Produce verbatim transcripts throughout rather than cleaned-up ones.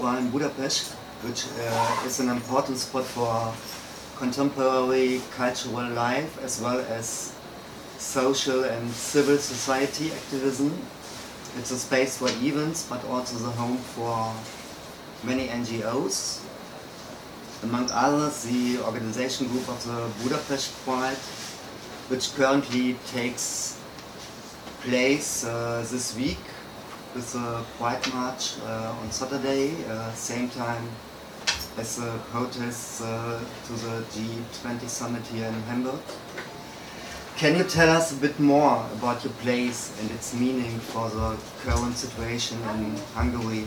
We're in Budapest, which uh, is an important spot for contemporary cultural life as well as social and civil society activism. It's a space for events, but also the home for many N G Os. Among others, the organization group of the Budapest Pride, which currently takes place uh, this week with the Pride March uh, on Saturday, uh, same time as the protests uh, to the G twenty summit here in Hamburg. Can you tell us a bit more about your place and its meaning for the current situation in Hungary?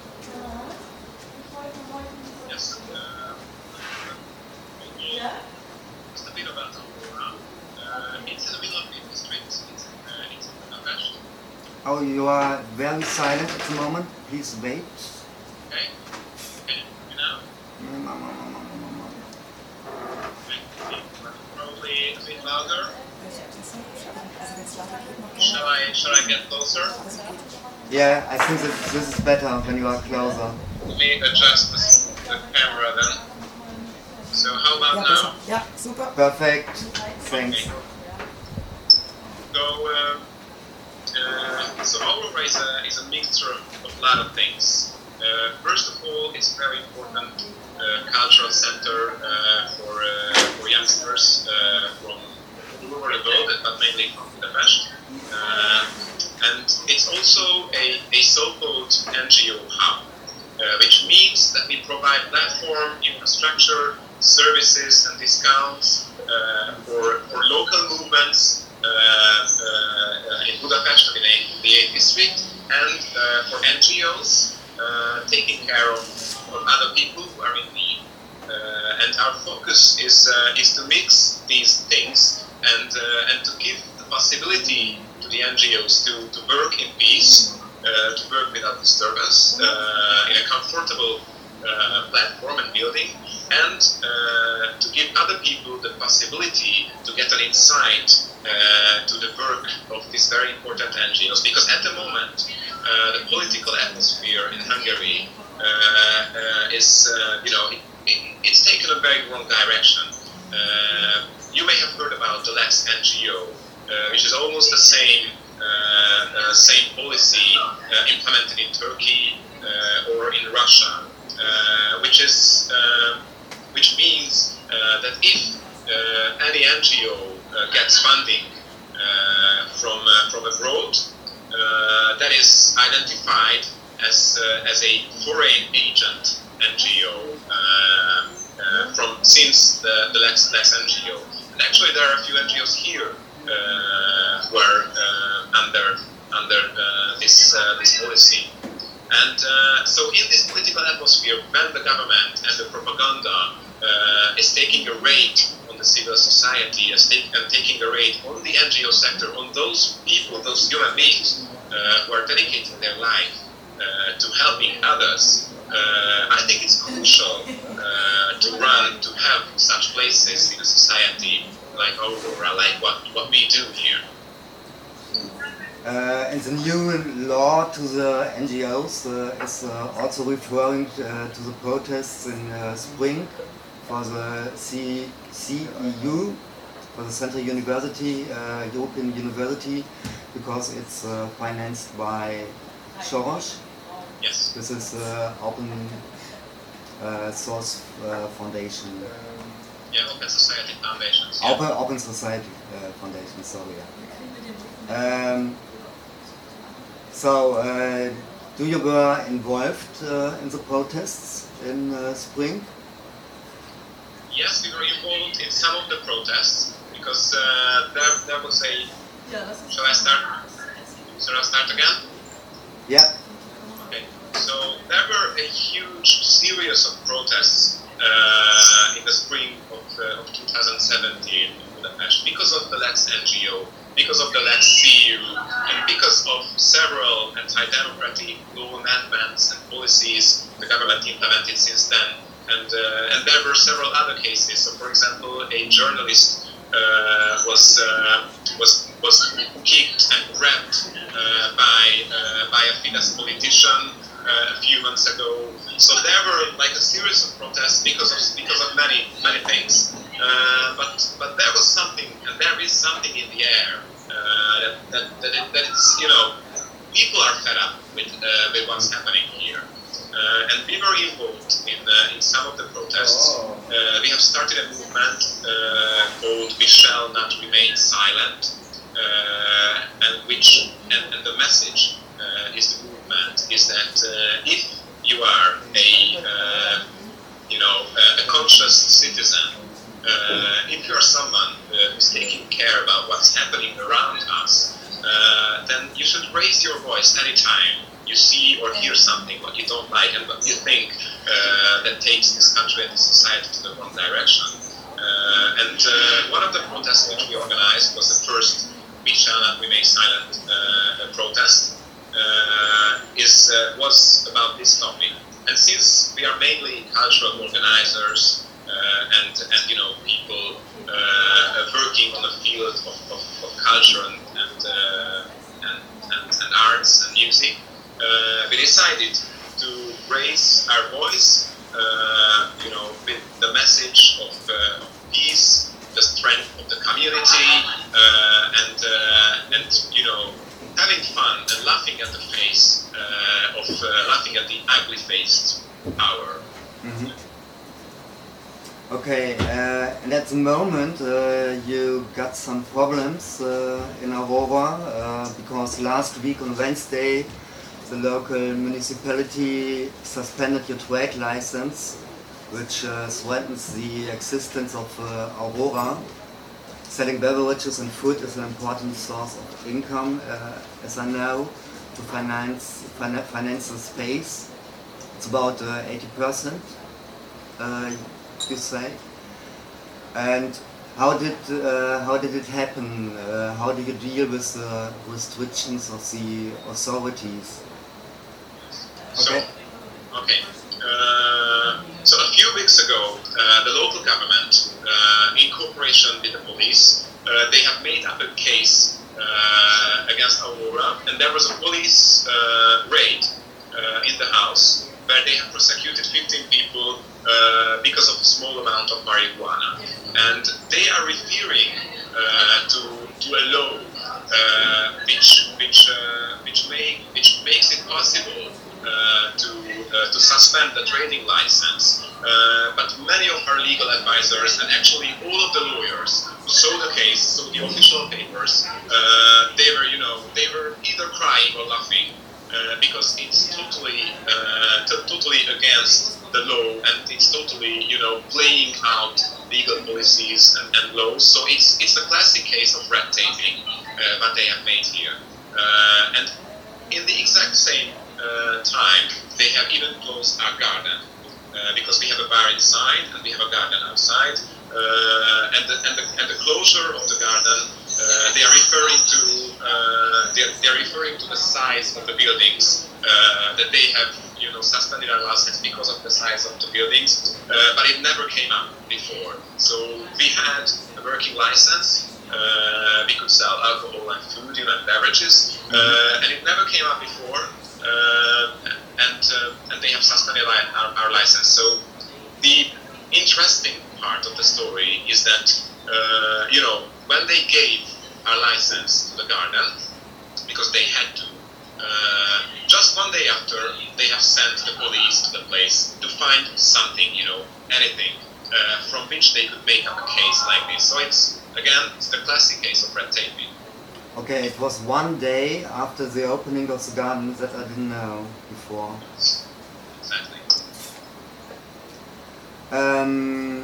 Yes. Uh, just a bit about Aurora. Uh, it's in the middle of the street. It's in, uh, it's in Budapest. Oh, you are very silent at the moment. Please wait. Okay. Okay. You know. Probably a bit louder. Shall I? Shall I get closer? Yeah, I think that this is better when you are closer. Let me adjust this, the camera then. So how about now? Yeah, super. Perfect. Thanks. Okay. So, uh, uh, so Aurora is a, is a mixture of a lot of things. Uh, first of all, it's a very important uh, cultural center uh, for uh, for youngsters uh, from all over the world, but mainly from Budapest. Uh, and it's also a, a so-called N G O hub, uh, which means that we provide platform, infrastructure, services and discounts uh, for, for local movements uh, uh, in Budapest, in the eighth district, and uh, for N G Os uh, taking care of, of other people who are in need. Uh, and our focus is uh, is to mix these things and uh, and to give the possibility to the N G Os to, to work in peace, uh, to work without disturbance, uh, in a comfortable uh, platform and building, and uh, to give other people the possibility to get an insight uh, to the work of these very important N G Os. Because at the moment, uh, the political atmosphere in Hungary uh, uh, is, uh, you know, it, it, it's taken a very wrong direction. Uh, you may have heard about the Lex N G O, uh, which is almost the same uh, uh, same policy uh, implemented in Turkey uh, or in Russia, uh, which is uh, which means uh, that if uh, any N G O uh, gets funding uh, from uh, from abroad, uh, that is identified as uh, as a foreign agent N G O uh, uh, from since the, the Lex, Lex N G O. And actually, there are a few N G Os here uh, who are uh, under under uh, this uh, this policy. And uh, so, in this political atmosphere, when the government and the propaganda uh, is taking a raid on the civil society, is take, and taking a raid on the N G O sector, on those people, those human beings uh, who are dedicating their life uh, to helping others, uh, I think it's crucial uh, to run, to have such places in a society like Aurora, like what, what we do here. Uh, and the new law to the N G Os uh, is uh, also referring uh, to the protests in uh, spring for the C E U, for the Central University, uh, European University, because it's uh, financed by Soros. Yes. This is uh, Open uh, Source uh, Foundation. Yeah, Open Society Foundations. Yeah. Open, Open Society uh, Foundation, sorry. Yeah. Um, so, uh, do you were involved uh, in the protests in uh, spring? Yes, we were involved in some of the protests because uh, there, there was a. Shall I start? Shall I start again? Yeah. Okay. So there were a huge series of protests uh, in the spring of, uh, of two thousand seventeen in Budapest because of the Lex N G O, because of the Lex C U, and because of several anti-democratic law amendments and policies the government implemented since then. And, uh, and there were several other cases. So, for example, a journalist uh, was uh, was was kicked and grabbed uh, by uh, by a Fidesz politician uh, a few months ago. so there were like a series of protests because of because of many many things. Uh, but but there was something, and there is something in the air uh, that that that, it, that it's you know people are fed up with uh, with what's happening here. Uh, and we were involved in uh, in some of the protests. Oh. Uh, we have started a movement uh, called "We Shall Not Remain Silent," uh, and which and, and the message uh, is the movement is that uh, if you are a uh, you know a, a conscious citizen, uh, if you are someone uh, who's taking care about what's happening around us, uh, then you should raise your voice anytime you see or hear something what you don't like and what you think uh, that takes this country and this society to the wrong direction. Uh, and uh, one of the protests which we organized was the first "We Shall Not Remain Silent" uh, protest. Uh, is uh, was about this topic. And since we are mainly cultural organizers uh, and and you know people uh, working on the field of, of, of culture and and, uh, and and and arts and music. Uh, we decided to raise our voice, uh, you know, with the message of, uh, of peace, the strength of the community, uh, and uh, and you know, having fun and laughing at the face uh, of uh, laughing at the ugly-faced power. Mm-hmm. Okay, uh, and at the moment uh, you got some problems uh, in Aurora uh, because last week on Wednesday the local municipality suspended your trade license, which uh, threatens the existence of uh, Aurora. Selling beverages and food is an important source of income, uh, as I know, to finance fin- finance the space. It's about uh, eighty percent, uh, you say. And how did uh, how did it happen? Uh, how do you deal with the restrictions of the authorities? Okay. So, okay. Uh, so a few weeks ago, uh, the local government, uh, in cooperation with the police, uh, they have made up a case uh, against Aurora, and there was a police uh, raid uh, in the house where they have prosecuted fifteen people uh, because of a small amount of marijuana, and they are referring uh, to to a law uh, which which uh, which make which makes it possible. Uh, to uh, to suspend the trading license, uh, but many of our legal advisors and actually all of the lawyers who saw the case, saw the official papers, uh, they were you know they were either crying or laughing uh, because it's totally uh, t- totally against the law and it's totally you know playing out legal policies and, and laws. So it's it's a classic case of red taping uh, that they have made here, uh, and in the exact same Uh, time, they have even closed our garden uh, because we have a bar inside and we have a garden outside. Uh, and, the, and, the, and the closure of the garden, uh, they are referring to uh, they are, they are referring to the size of the buildings uh, that they have you know suspended our license because of the size of the buildings. Uh, but it never came up before. So we had a working license. Uh, we could sell alcohol and food, you know, and beverages, uh, and it never came up before. Uh, and uh, and they have suspended our, our, our license. So the interesting part of the story is that uh, you know when they gave our license to the garden because they had to, uh, just one day after they have sent the police to the place to find something, you know, anything uh, from which they could make up a case like this. So it's again it's the classic case of red taping. Okay, it was one day after the opening of the garden that I didn't know before. Exactly. Um,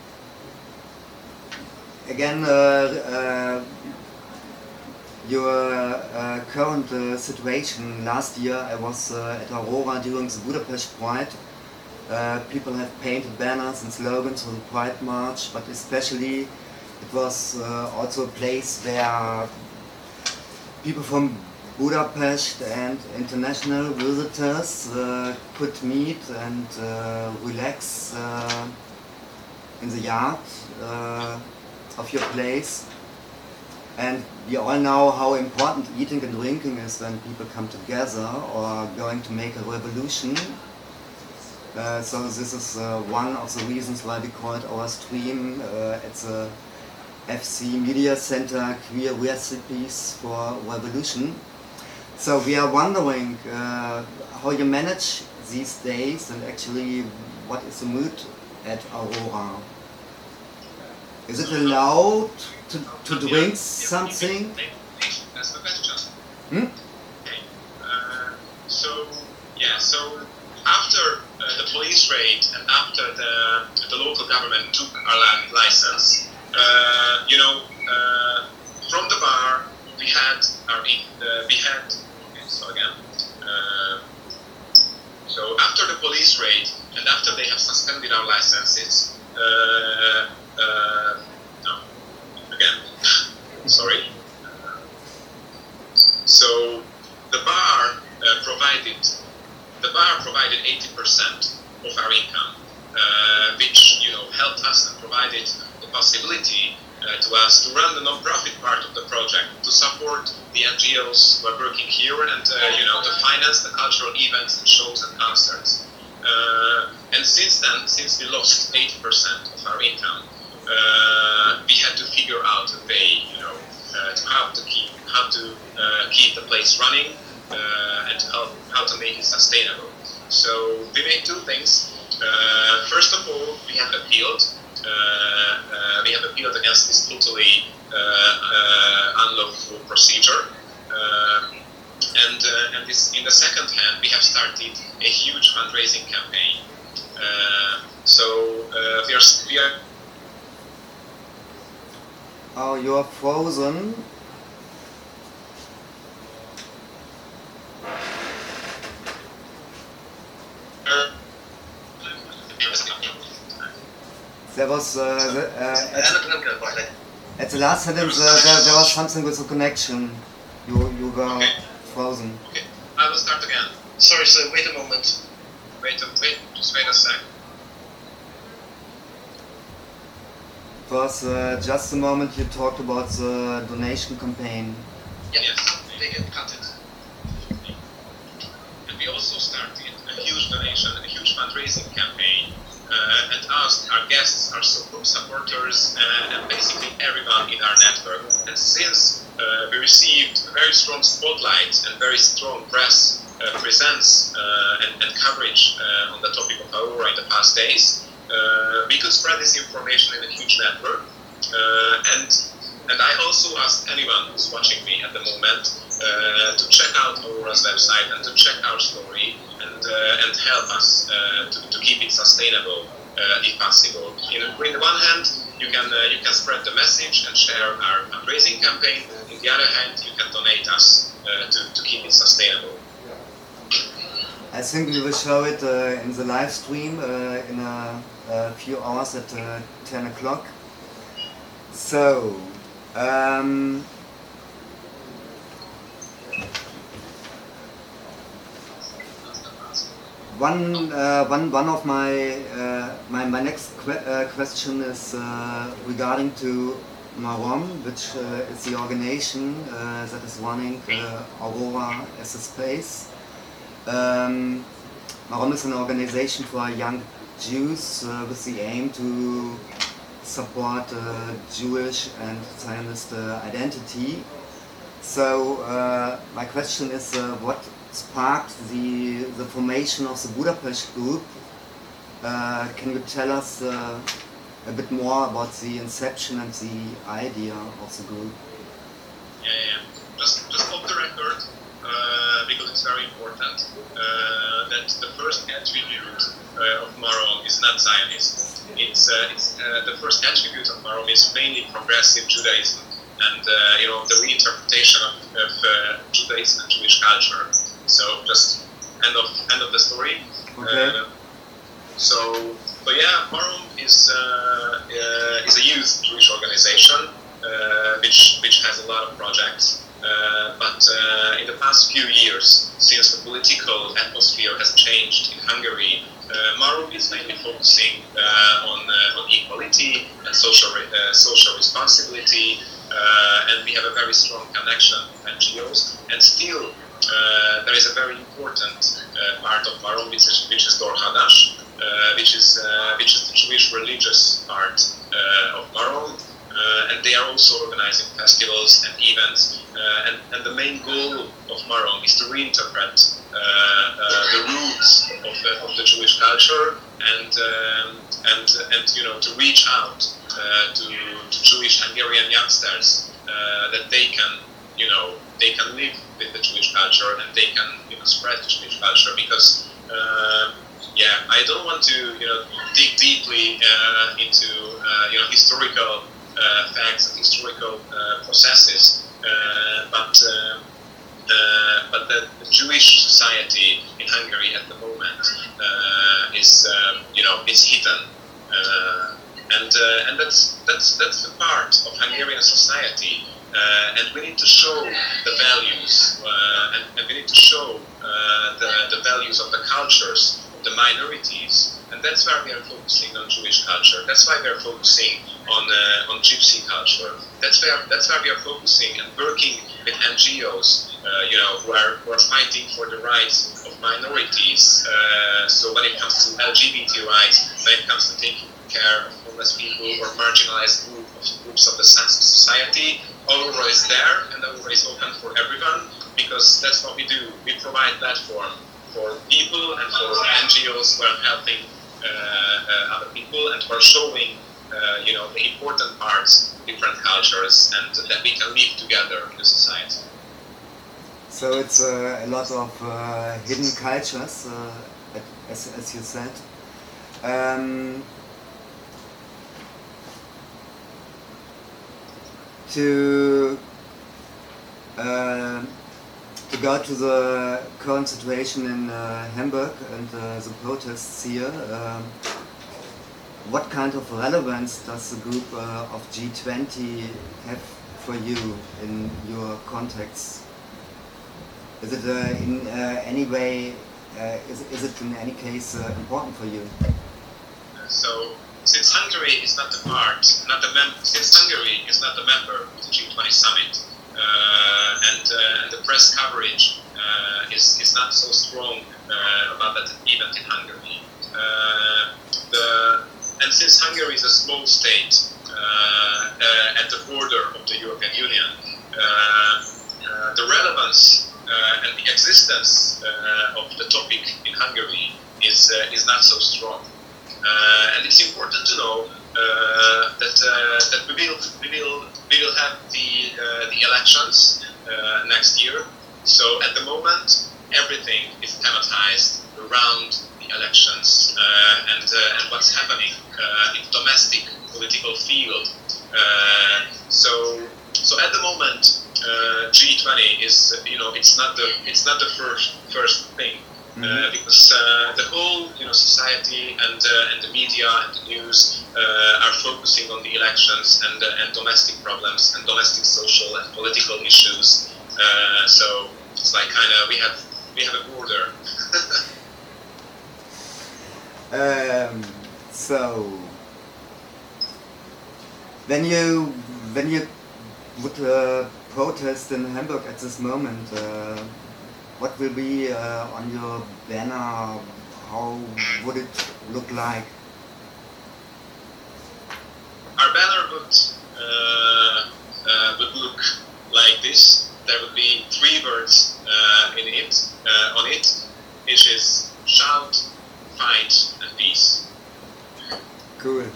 again, uh, uh, your uh, current uh, situation. Last year I was uh, at Aurora during the Budapest Pride. Uh, people have painted banners and slogans for the Pride March, but especially it was uh, also a place where people from Budapest and international visitors uh, could meet and uh, relax uh, in the yard uh, of your place. And we all know how important eating and drinking is when people come together or going to make a revolution. Uh, so this is uh, one of the reasons why we called our stream uh, at the F C Media Center Queer Recipes for Revolution. So we are wondering uh, how you manage these days and actually what is the mood at Aurora. Is it allowed to, to drink something? That's the question. Hmm? Okay. Uh, so, yeah, so after uh, the police raid and after the, the local government took our land license, uh, you know, uh, from the bar we had our, uh, we had, okay, so again, uh, so after the police raid and after they have suspended our licenses, uh, uh, no, again, sorry. Uh, so the bar uh, provided the bar provided eighty percent of our income, uh, which you know helped us and provided the possibility uh, to us to run the non-profit part of the project, to support the N G Os who are working here, and uh, you know to finance the cultural events and shows and concerts. Uh, and since then, since we lost eighty percent of our income, uh, we had to figure out a way, you know, uh, to how to keep how to uh, keep the place running uh, and how how to make it sustainable. So we made two things. Uh, first of all, we have appealed. Uh, uh, we have appealed against this totally uh, uh, unlawful procedure. Uh, and uh, and this, in the second hand, we have started a huge fundraising campaign. Uh, so uh, we are we are. Oh, you are frozen. There was uh, the, uh, at, at the last sentence uh, there, there was something with the connection. You you were Okay. frozen. Okay, I will start again. Sorry, sir, wait a moment. Wait, a, wait, just wait a sec. It was uh, just a moment you talked about the donation campaign. Yeah, Yes. they get cut it. And we also started a huge donation, a huge fundraising campaign, uh, and asked our guests, our su- supporters, uh, and basically everyone in our network. And since uh, we received a very strong spotlight and very strong press uh, presence uh, and, and coverage uh, on the topic of Aurora in the past days, uh, we could spread this information in a huge network. Uh, and and I also asked anyone who's watching me at the moment uh, to check out Aurora's website and to check our story and uh, and help us uh, to, to keep it sustainable uh, if possible. In, in the one hand, you can uh, you can spread the message and share our fundraising campaign. In the other hand, you can donate us uh, to, to keep it sustainable. I think we will show it uh, in the live stream uh, in a, a few hours at uh, ten o'clock. So, um, one, uh, one, one of my, uh, my, my next que uh, question is uh, regarding to Marom, which uh, is the organization uh, that is running uh, Aurora as a space. Um, Marom is an organization for young Jews uh, with the aim to support uh, Jewish and Zionist uh, identity. So uh, my question is, uh, what sparked the the formation of the Budapest group? Uh, can you tell us uh, a bit more about the inception and the idea of the group? Yeah, yeah. Just, just off the record, uh, because it's very important, uh, that the first attribute uh, of Marom is not Zionist. It's, uh, it's uh, the first attribute of Marom is mainly progressive Judaism and uh, you know the reinterpretation of, of uh, Judaism and Jewish culture. So just end of end of the story. Okay. Uh, so, so yeah, Marom is uh, uh, is a youth Jewish organization uh, which which has a lot of projects. Uh, but uh, in the past few years, since the political atmosphere has changed in Hungary, uh, Marom is mainly focusing uh, on uh, on equality and social re- uh, social responsibility, uh, and we have a very strong connection with N G Os. And still, uh, there is a very important uh, part of Marom which is, which is Dor Hadash, which is uh, which is the Jewish religious part uh, of Maron. Uh, and they are also organizing festivals and events. Uh, and, and the main goal of Maron is to reinterpret uh, uh, the roots of the, of the Jewish culture and um, and and you know to reach out uh, to, to Jewish Hungarian youngsters uh, that they can you know they can live with the Jewish culture and they can you know spread the Jewish culture because. Uh, Yeah, I don't want to, you know, dig deeply uh, into, uh, you know, historical uh, facts and historical uh, processes, uh, but uh, uh, but the, the Jewish society in Hungary at the moment uh, is, um, you know, is hidden, uh, and uh, and that's that's that's the part of Hungarian society, uh, and we need to show the values, uh, and, and we need to show uh, the the values of the cultures. The minorities, and that's why we are focusing on Jewish culture. That's why we are focusing on uh, on Gypsy culture. That's where that's why we are focusing and working with N G Os, uh, you know, who are who are fighting for the rights of minorities. Uh, so when it comes to L G B T rights, when it comes to taking care of homeless people or marginalized group of, groups of the society, Aurora is there, and Aurora is open for everyone because that's what we do. We provide platform for people and for N G Os who are helping uh, uh, other people and who are showing, uh, you know, the important parts, different cultures, and that we can live together in a society. So it's uh, a lot of uh, hidden cultures, uh, as, as you said. Um, to uh, To go to the current situation in uh, Hamburg and uh, the protests here, um, what kind of relevance does the group uh, of G twenty have for you in your contexts? Is it uh, in uh, any way, uh, is, is it in any case uh, important for you? So, since Hungary is not a part, not a mem- since Hungary is not a member of the G twenty summit, Uh, and, uh, and the press coverage uh, is, is not so strong uh, about that event in Hungary. Uh, the, and since Hungary is a small state uh, uh, at the border of the European Union, uh, uh, the relevance uh, and the existence uh, of the topic in Hungary is, uh, is not so strong. Uh, and it's important to know uh, that uh, that we will we will we will have the uh, the elections uh, next year. So at the moment, everything is thematized around the elections uh, and uh, and what's happening uh, in domestic political field. Uh, so so at the moment, uh, G twenty is you know it's not the it's not the first first thing. Uh, because uh, the whole, you know, society and uh, and the media and the news uh, are focusing on the elections and uh, and domestic problems and domestic social and political issues. Uh, so it's like kind of we have we have a border. um, so when you when you would uh, protest in Hamburg at this moment. Uh, What will be uh, on your banner? How would it look like? Our banner would uh, uh, would look like this. There would be three words uh, in it uh, on it, which is shout, fight, and peace. Cool.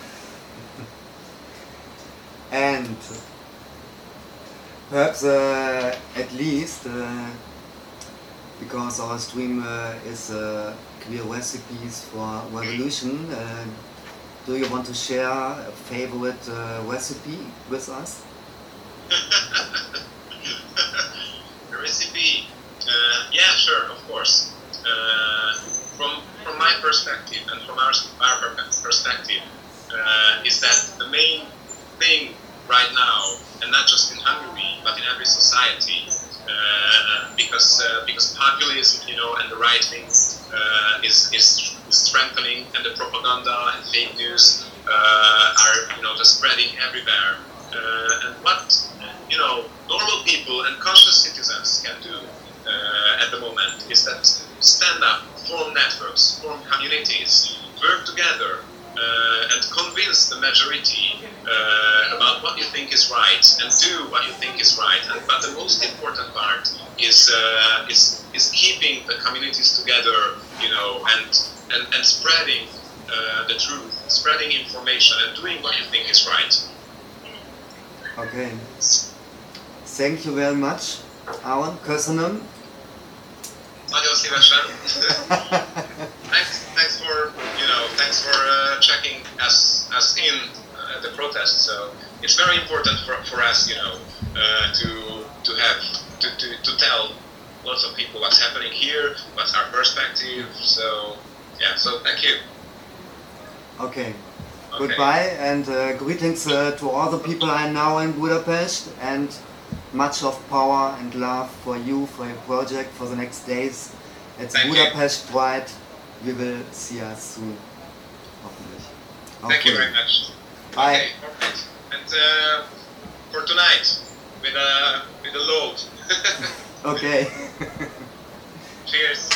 And perhaps uh, at least. Uh, Because our stream uh, is uh, Queer Recipes for Revolution, uh, do you want to share a favorite uh, recipe with us? A recipe? Uh, yeah, sure, of course. Uh, from from my perspective and from our, our perspective, uh, is that the main thing right now, and not just in Hungary, but in every society, Uh, because uh, because populism, you know, and the right wing uh, is, is strengthening, and the propaganda and fake news uh, are, you know, just spreading everywhere. Uh, and what, you know, normal people and conscious citizens can do uh, at the moment is that stand up, form networks, form communities, work together uh, and convince the majority uh, about what you think is right and do what you think is right. And, but the most important part is uh, is is keeping the communities together, you know, and and, and spreading uh, the truth, spreading information, and doing what you think is right. Okay. Thank you very much, Aaron. Köszönöm. Nagyon szívesen. thanks, thanks for you know, thanks for uh, checking us us in uh, the protest. So it's very important for, for us, you know, uh, to to have to, to, to tell lots of people what's happening here, what's our perspective. So yeah, so thank you. Okay. Okay. Goodbye and uh, greetings uh, to all the people I know in Budapest, and much of power and love for you, for your project, for the next days. It's Thank you. Budapest Pride. We will see us soon. Hoffentlich. Thank you Hopefully. very much. Bye. Okay, alright. And uh, for tonight, with a with a load. Okay. Cheers.